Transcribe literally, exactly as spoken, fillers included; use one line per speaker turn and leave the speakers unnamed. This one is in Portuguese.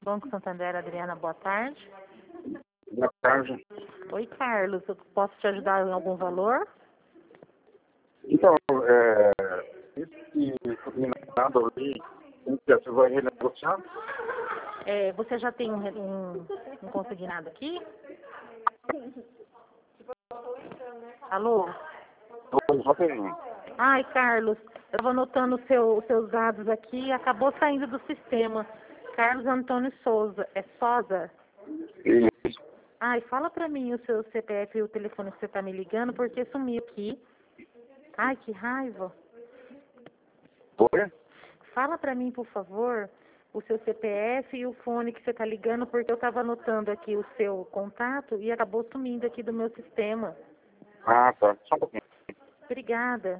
Banco Santander, Adriana, boa tarde.
Boa tarde.
Oi, Carlos, eu posso te ajudar em algum valor?
Então, é, esse combinado ali, você vai renegociar?
É, você já tem um, um, um consignado aqui? Alô?
Eu só tenho.
Ai, Carlos, eu vou anotando os seu, os seus dados aqui e acabou saindo do sistema. Carlos Antônio Souza, é Souza?
Isso.
Ai, fala pra mim o seu C P F e o telefone que você tá me ligando, porque sumiu aqui. Ai, que raiva.
Oi?
Fala pra mim, por favor, o seu C P F e o fone que você tá ligando, porque eu tava anotando aqui o seu contato e acabou sumindo aqui do meu sistema.
Ah, tá. Só um pouquinho.
Obrigada.